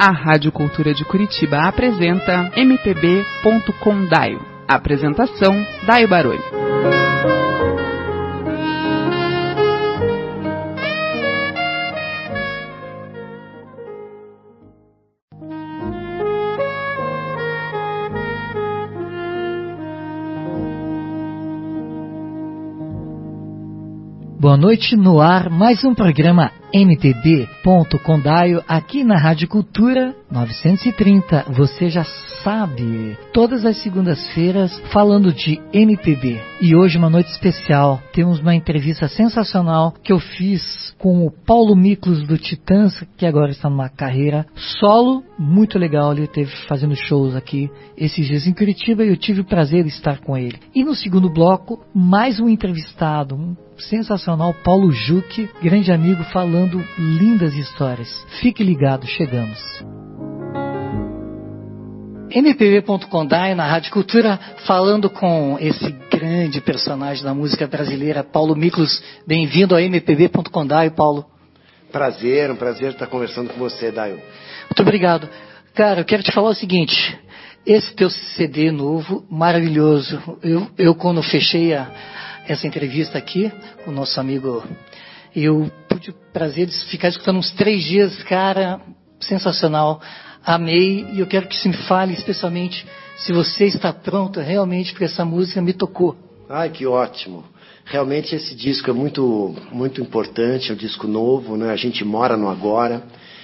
A Rádio Cultura de Curitiba apresenta MPB.com/Daio. Apresentação: Daio Baroni. Boa noite, no ar, mais um programa MPB.com/Daio aqui na Rádio Cultura 930. Você já sabe, todas as segundas-feiras falando de MPB. E hoje uma noite especial, temos uma entrevista sensacional que eu fiz com o Paulo Miklos do Titãs, que agora está numa carreira solo muito legal. Ele esteve fazendo shows aqui esses dias em Curitiba e eu tive o prazer de estar com ele. E no segundo bloco, mais um entrevistado, um sensacional, Paulo Juque, grande amigo, falando lindas histórias. Fique ligado, chegamos. MPB.com/Daio na Rádio Cultura, falando com esse grande personagem da música brasileira, Paulo Miklos. Bem-vindo ao MPB.com/Daio, Paulo. Prazer, um prazer estar conversando com você, Daio. Muito obrigado. Cara, eu quero te falar o seguinte, esse teu CD novo, maravilhoso. Eu quando fechei essa entrevista aqui com o nosso amigo, eu pude o prazer de ficar escutando uns 3 dias, cara, sensacional, amei, e eu quero que você me fale especialmente se você está pronto realmente, porque essa música me tocou. Ai, que ótimo. Realmente esse disco é muito, muito importante, é um disco novo, né? A gente mora no agora.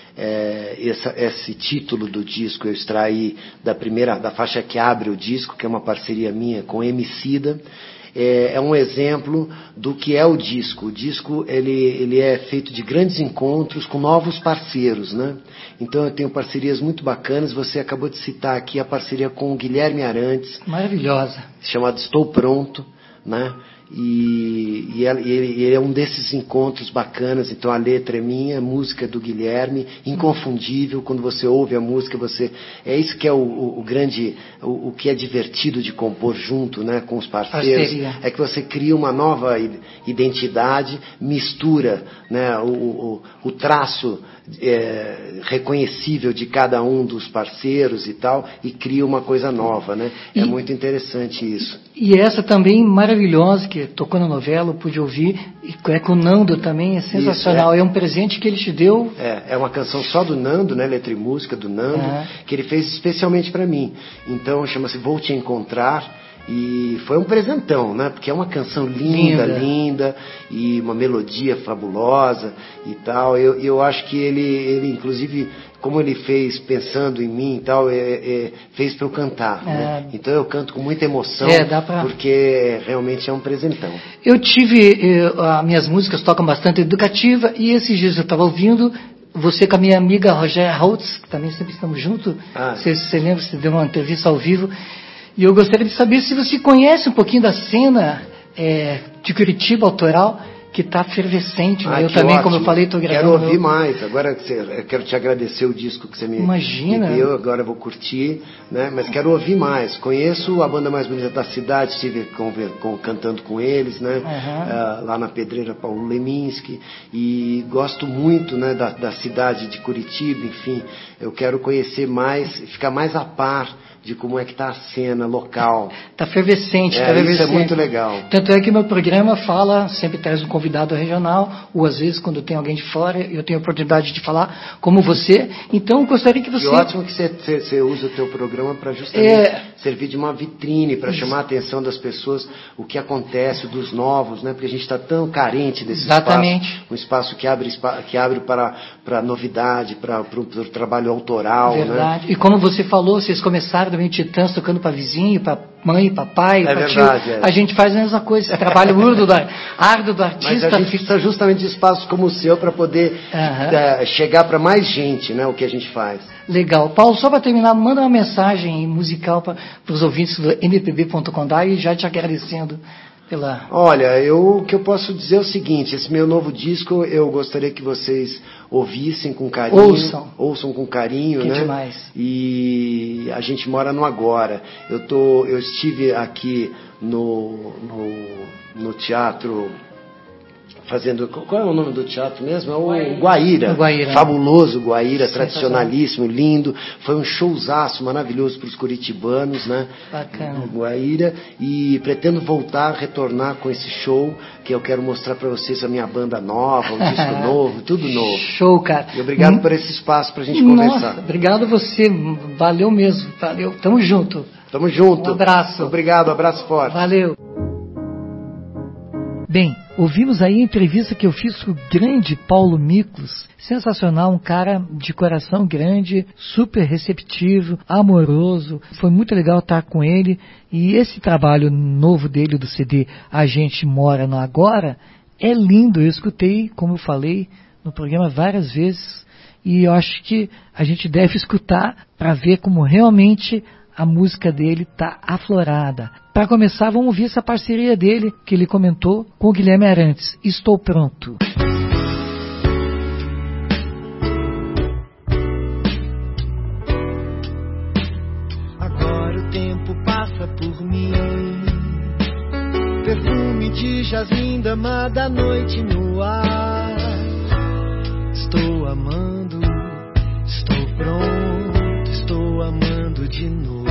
Esse título do disco eu extraí da faixa que abre o disco, que é uma parceria minha com Emicida. É um exemplo do que é o disco. O disco ele é feito de grandes encontros com novos parceiros, né? Então eu tenho parcerias muito bacanas. Você acabou de citar aqui a parceria com o Guilherme Arantes. Maravilhosa. Chamado Estou Pronto, né? E ele é um desses encontros bacanas. Então a letra é minha, a música é do Guilherme, inconfundível. Quando você ouve a música, é isso que é o grande, o que é divertido de compor junto, né, com os parceiros. Parceria. É que você cria uma nova identidade, mistura, né, o traço reconhecível de cada um dos parceiros e tal, e cria uma coisa nova, né? É muito interessante isso. E essa também maravilhosa, que tocou na novela, eu pude ouvir, e é com o Nando também, é sensacional. Isso, é um presente que ele te deu. É uma canção só do Nando, né, letra e música do Nando, que ele fez especialmente para mim. Então chama-se Vou Te Encontrar. E foi um presentão, né? Porque é uma canção linda, e uma melodia fabulosa e tal. Eu acho que ele inclusive, como ele fez pensando em mim e tal, fez para eu cantar, né? Então eu canto com muita emoção, porque realmente é um presentão. Eu as minhas músicas tocam bastante educativa, e esses dias eu estava ouvindo você com a minha amiga Rogéria Holtz, que também sempre estamos juntos. Você lembra, você deu uma entrevista ao vivo. E eu gostaria de saber se você conhece um pouquinho da cena de Curitiba autoral, que está efervescente. Né? Eu também, ótimo. Como eu falei, estou gravando. Quero ouvir mais. Agora eu quero te agradecer o disco que você me deu. Agora eu vou curtir, né? Mas quero ouvir mais. Conheço a banda mais bonita da cidade, estive cantando com eles, né? Lá na Pedreira Paulo Leminski. E gosto muito, né, da cidade de Curitiba. Enfim, eu quero conhecer mais, ficar mais a par de como é que está a cena local. Está efervescente, Isso é muito legal. Tanto é que meu programa sempre traz um convidado regional, ou às vezes quando tem alguém de fora, eu tenho a oportunidade de falar como você. Então eu gostaria que você... E ótimo que você usa o teu programa para justamente servir de uma vitrine, para chamar a atenção das pessoas, o que acontece, dos novos, né? Porque a gente está tão carente desse espaço. Um espaço que abre para novidade, para o trabalho autoral. Verdade. Né? E como você falou, vocês começaram também Titãs tocando para vizinho, para mãe, papai, para tio. A gente faz a mesma coisa, esse trabalho árduo do artista. Mas a gente precisa justamente de espaços como o seu para poder chegar para mais gente, né, o que a gente faz. Legal. Paulo, só para terminar, manda uma mensagem musical para os ouvintes do MPB.com/Daio, e já te agradecendo pela... Olha, o que eu posso dizer é o seguinte, esse meu novo disco eu gostaria que vocês ouvissem com carinho. Ouçam com carinho, que né? Demais. E a gente mora no agora. Eu estive aqui no teatro fazendo... Qual é o nome do teatro mesmo? É o Guaíra. O Guaíra. Fabuloso Guaíra, tradicionalíssimo, lindo. Foi um showzaço maravilhoso para os curitibanos, né? Bacana. O Guaíra. E pretendo retornar com esse show, que eu quero mostrar para vocês a minha banda nova, um disco novo, tudo novo. Show, cara. E obrigado por esse espaço para a gente conversar. Nossa, obrigado a você. Valeu mesmo. Valeu. Tamo junto. Tamo junto. Um abraço. Obrigado, abraço forte. Valeu. Bem, ouvimos aí a entrevista que eu fiz com o grande Paulo Miklos. Sensacional, um cara de coração grande, super receptivo, amoroso. Foi muito legal estar com ele. E esse trabalho novo dele, do CD A Gente Mora no Agora, é lindo. Eu escutei, como eu falei, no programa várias vezes. E eu acho que a gente deve escutar para ver como realmente a música dele está aflorada. Para começar, vamos ouvir essa parceria dele, que ele comentou com o Guilherme Arantes. Estou pronto. Agora o tempo passa por mim, perfume de jasmim, dama da noite no ar. Estou amando, estou pronto, estou amando de novo.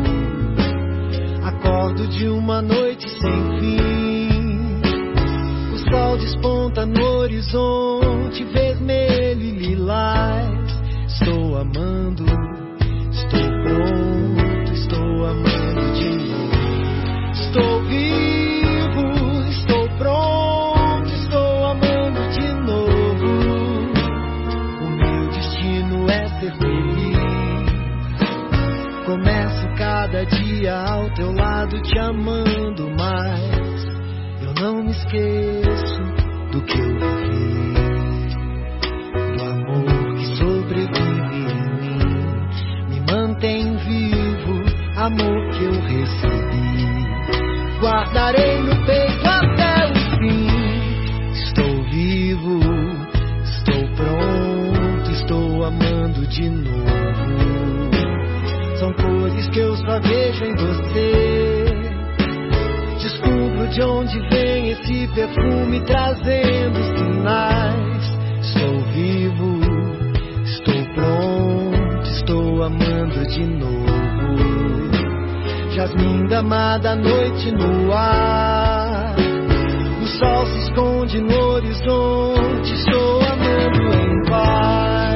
Acordo de uma noite sem fim, o sol desponta no horizonte vermelho e lilás. Estou amando, estou pronto, estou amando de novo. Estou vivo, estou pronto, estou amando de novo. O meu destino é ser feliz. Começo cada dia ao teu lado te amando, mas eu não me esqueço do que eu vivi, do amor que sobrevive em mim, me mantém vivo, amor que eu recebi, guardarei no peito até o fim. Estou vivo, estou pronto, estou amando de novo. São cores que eu só vejo em você. Descubro de onde vem esse perfume trazendo sinais. Estou vivo, estou pronto, estou amando de novo. Jasmim, dama da noite no ar. O sol se esconde no horizonte. Estou amando em paz.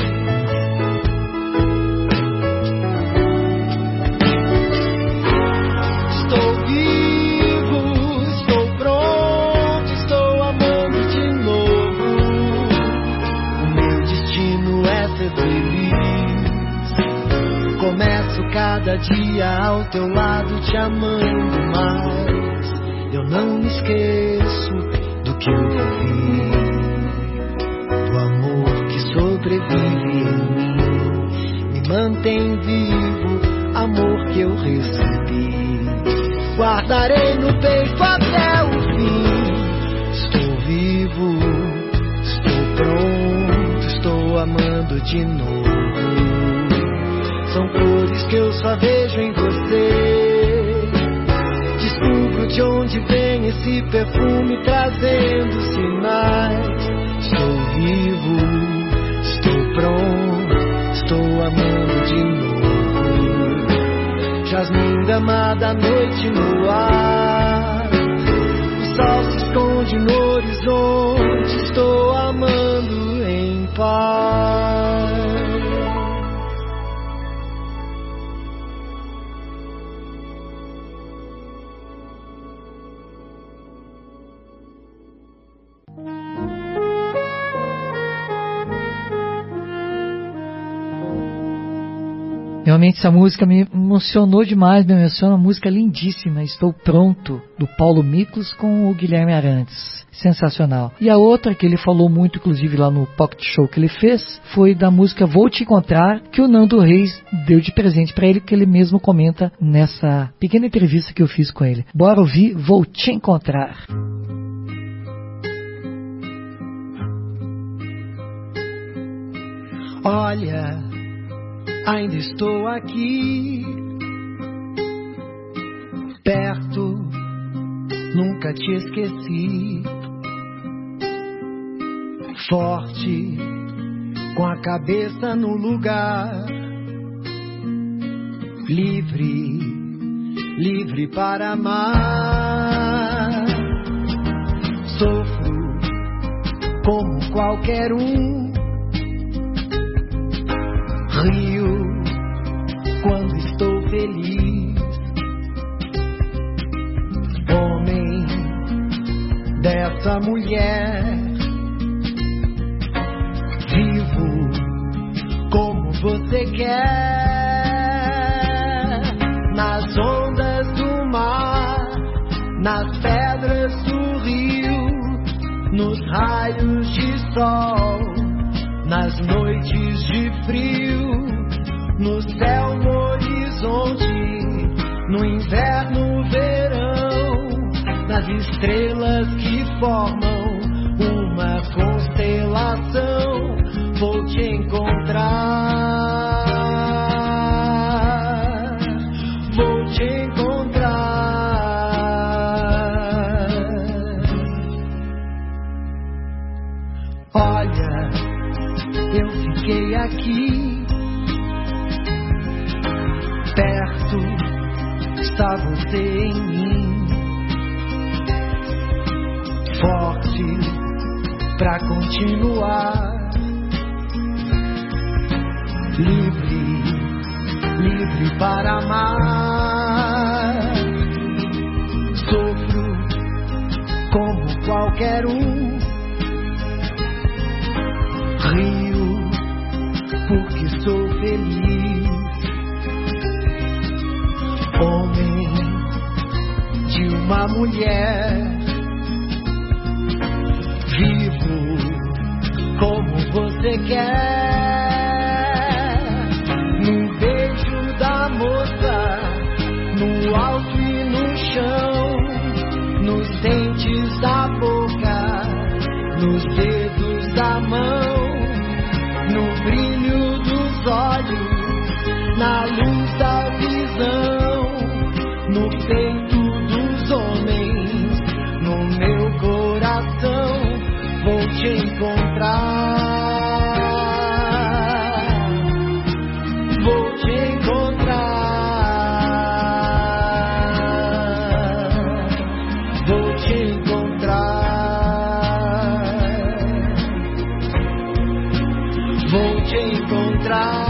Começo cada dia ao teu lado te amando, mas eu não me esqueço do que eu vivi, do amor que sobrevive em mim, me mantém vivo, amor que eu recebi, guardarei no peito até o fim. Estou vivo, estou pronto, estou amando de novo. São cores que eu só vejo em você. Descubro de onde vem esse perfume trazendo sinais. Estou vivo, estou pronto, estou amando de novo. Jasmim, dama da noite no ar. O sol se esconde no horizonte. Estou amando em paz. Realmente essa música me emocionou demais, me emociona, uma música lindíssima, Estou Pronto, do Paulo Miklos com o Guilherme Arantes. Sensacional. E a outra que ele falou muito, inclusive lá no Pocket Show que ele fez, foi da música Vou Te Encontrar, que o Nando Reis deu de presente para ele, que ele mesmo comenta nessa pequena entrevista que eu fiz com ele. Bora ouvir Vou Te Encontrar. Olha, ainda estou aqui, perto, nunca te esqueci. forte, com a cabeça no lugar, livre, livre para amar. Sofro como qualquer um, rio quando estou feliz. Homem dessa mulher, vivo como você quer, nas ondas do mar, nas pedras do rio, nos raios de sol, nas noites de frio, no céu, no horizonte, no inverno, verão, nas estrelas que formam uma constelação. Vou te encontrar, vou te encontrar. Olha, eu fiquei aqui, perto está você em mim, forte pra continuar, livre, livre para amar. Sofro como qualquer um, rio porque sou feliz. Homem de uma mulher, vivo como você quer, no beijo da moça, no alto e no chão, nos dentes da boca, nos dedos da mão, no brilho dos olhos, na luz da visão, no peito dos homens, no meu coração. Vou te encontrar, vou te encontrar, vou te encontrar, vou te encontrar.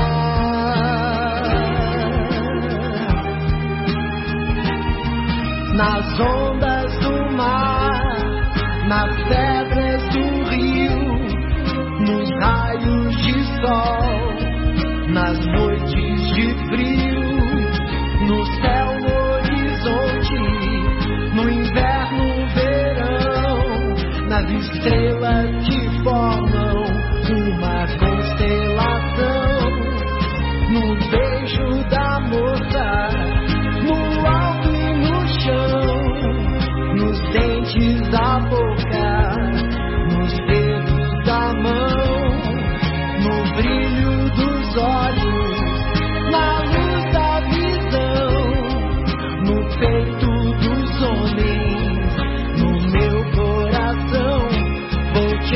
Nas ondas do mar, nas pedras do rio, nos raios de sol, nas noites de frio, no céu, no horizonte, no inverno, verão, nas estrelas que formam uma constelação, no beijo da moça, no alto e no chão, nos dentes da boca, nos dedos da mão, no brilho dos olhos, na luz da visão, no peito dos homens, no meu coração. Vou te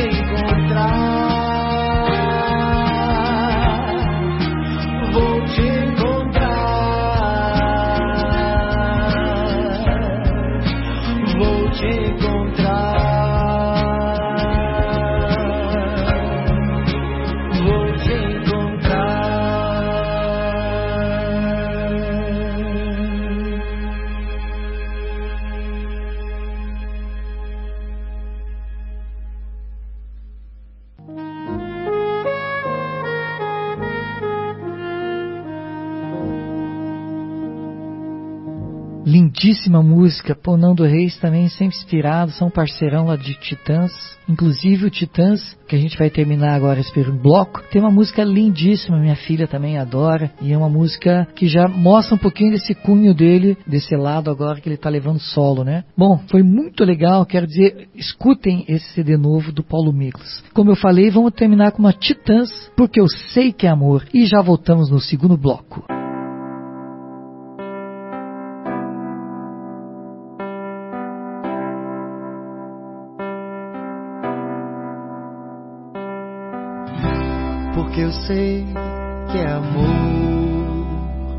encontrar, vou te encontrar, vou te encontrar, vou te encontrar. Lindíssima música, pô, Nando Reis também sempre inspirado, são parceirão lá de Titãs, inclusive o Titãs, que a gente vai terminar agora esse primeiro bloco, tem uma música lindíssima, minha filha também adora, e é uma música que já mostra um pouquinho desse cunho dele, desse lado agora que ele tá levando solo, né? Bom, foi muito legal, quero dizer, escutem esse CD novo do Paulo Miklos. Como eu falei, vamos terminar com uma Titãs, porque eu sei que é amor, e já voltamos no segundo bloco. porque eu sei que é amor.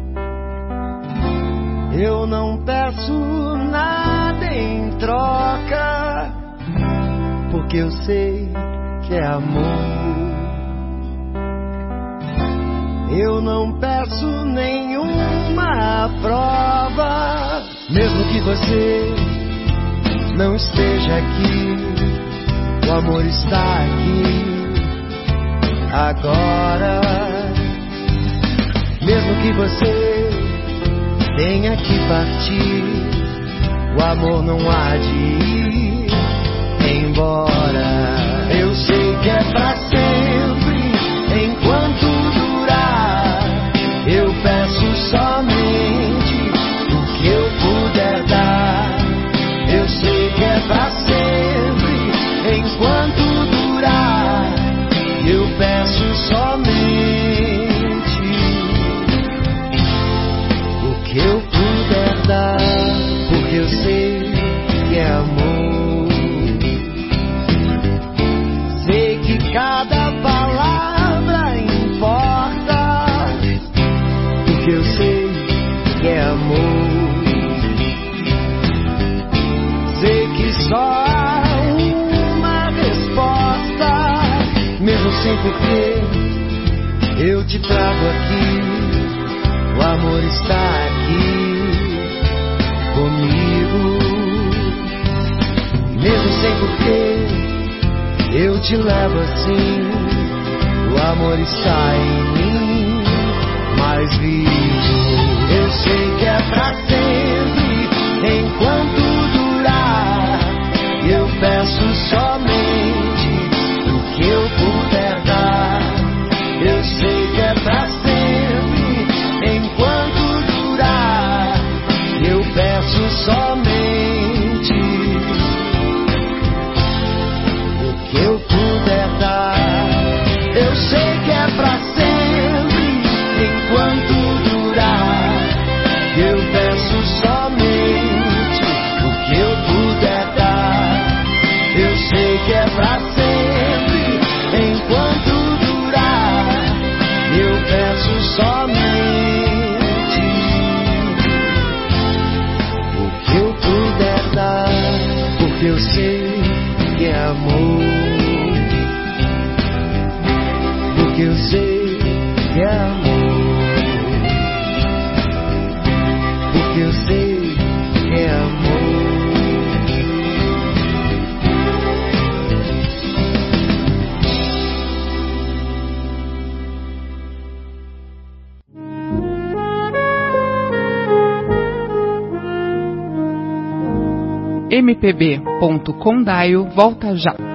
Eu não peço nada em troca, porque eu sei que é amor. Eu não peço nenhuma prova, mesmo que você não esteja aqui, o amor está aqui agora. Mesmo que você tenha que partir, o amor não há de ir embora. Eu sei que é pra sempre, enquanto durar. Eu peço somente o que eu puder dar. Eu sei que é pra sempre, enquanto durar. Eu peço somente o que eu puder dar, porque eu sei que é amor. Sei que cada palavra importa, porque eu sei que é amor. Sei que só há uma resposta, mesmo sem porquê, eu te trago aqui. O amor está aqui comigo. Mesmo sem porquê, eu te levo assim. O amor está em mim, mais vivo. Eu sei que é pra sempre, enquanto durar. Eu peço somente o que eu puder dar. Eu sei que é pra sempre, enquanto durar. Eu peço somente o que eu puder dar. Eu sei que é pra sempre, enquanto durar. Eu peço somente o que eu puder dar. Eu sei que é pra sempre, enquanto durar. Eu peço somente o que eu puder dar, porque eu sei que é amor. Porque eu sei que é amor. Porque eu sei que é amor. MPB.com.br volta já.